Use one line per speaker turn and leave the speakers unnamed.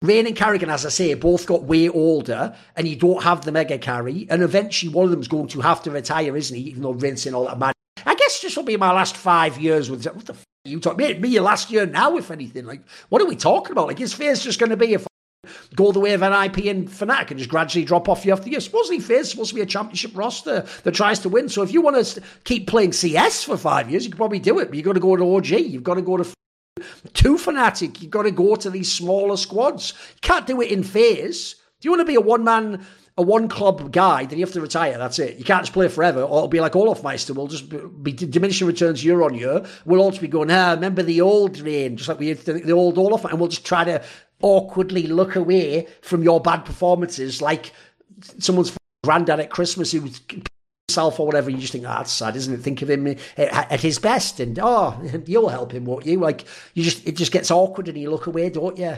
Rain and Carrigan, as I say, both got way older, and you don't have the mega carry, and eventually one of them's going to have to retire, isn't he? Even though rinsing all that money. I guess this will be my last 5 years with. What the f*** are you talking? Me your last year now, if anything. Like, what are we talking about? Like, his face just going to be if go the way of NIP and Fnatic and just gradually drop off year after year. Supposedly, FaZe supposed to be a championship roster that tries to win. So if you want to keep playing CS for 5 years, you can probably do it. But you've got to go to OG. You've got to go to Fnatic. You've got to go to these smaller squads. You can't do it in FaZe. Do you want to be a one-club guy, then you have to retire. That's it. You can't just play forever, or it'll be like Olaf Meister. We'll just be diminishing returns year on year. We'll also be going, remember the old Rain, just like we had the old Olaf, and we'll just try to awkwardly look away from your bad performances like someone's granddad at Christmas who himself or whatever. You just think, that's sad, isn't it? Think of him at his best, and you'll help him, won't you? Like, it just gets awkward and you look away, don't you?